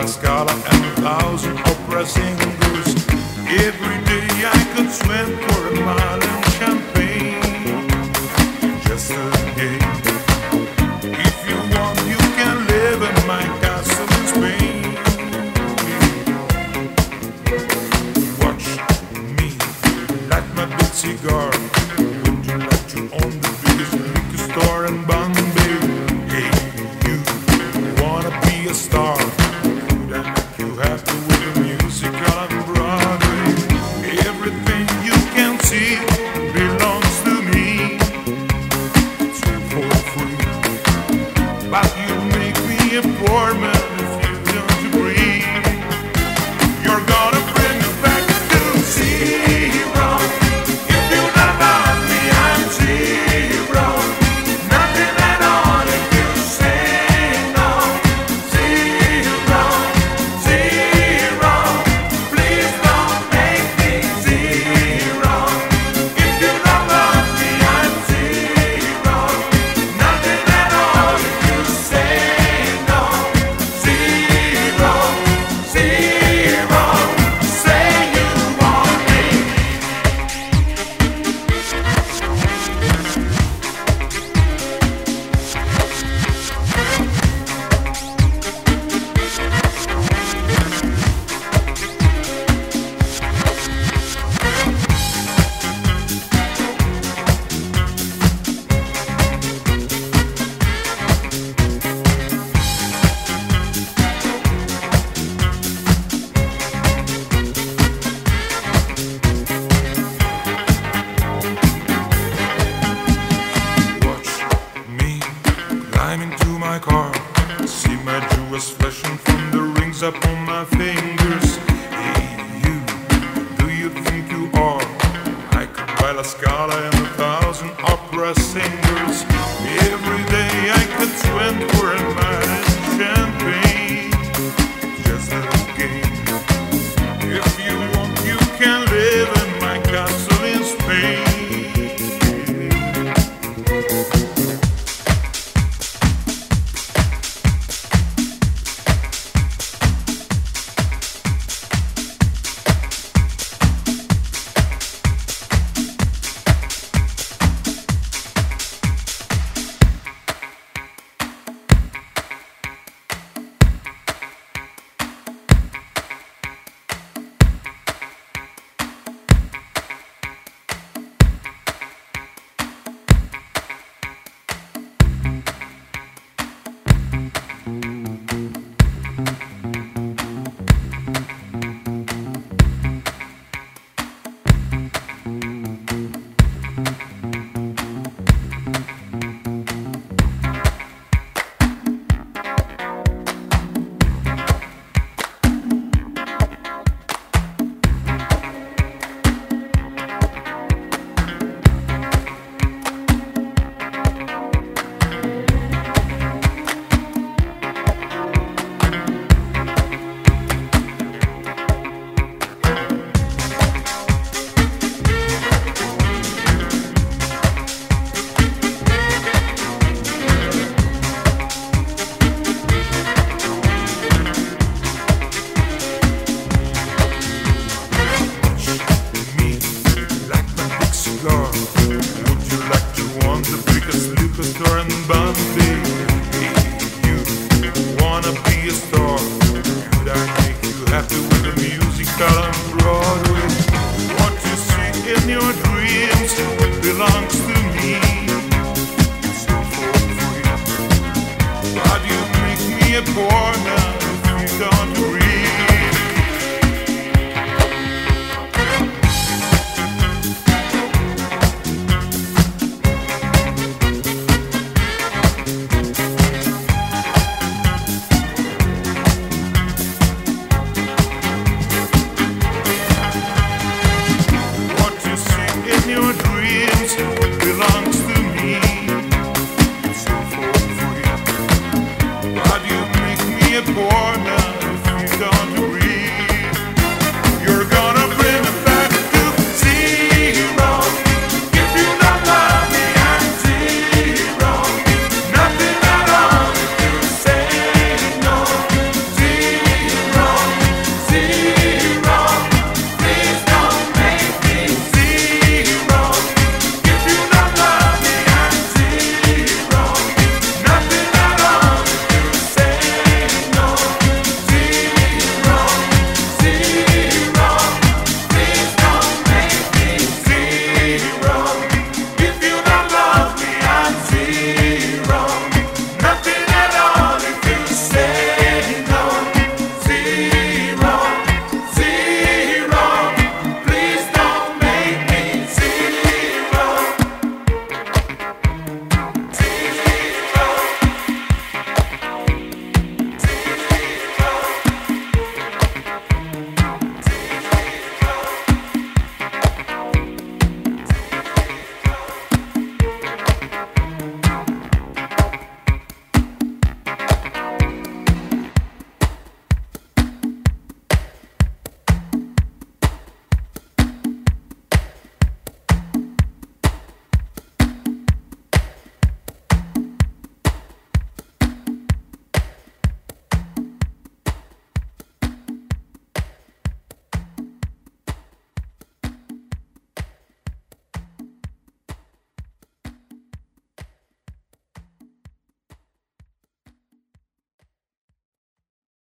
Scala and 1,000 opera singers. Every day I could swim for a mile in champagne. Just a game. If you want, you can live in my castle in Spain. Watch me light my big cigar. Would you like to own the biggest liquor store in Bombay? Hey, you wanna be a star? Could I make you happy with a musical on Broadway? Everything you can see belongs to me. It's for free, but you make me a poor man if you don't agree. You're gonna bring me back to zero. If you don't love me, I'm zero. Nothing at all if you say no. Zero, zero. Please don't make me zero. If you don't love me, I'm zero. Nothing at all if you say no. Zero, zero. Say you want me. Watch me climb into my car. See my jewels flashing from the rings up on my fingers. Hey, you, do you think you are? I could buy La Scala and 1,000 opera singers. Every day I could swim for a mile in champagne. Just a game. If you want, you can live in my castle in Spain. Me like my big cigar. Would you like to own the biggest liquor store in Bombay? Hey, you wanna be a star? Could I make you happy with a musical on Broadway? What you see in your dreams belongs to me. It's all for free, but you make me a poor man if you don't agree. What you see in your dreams belongs to me. It's all for free, but you make me a poor man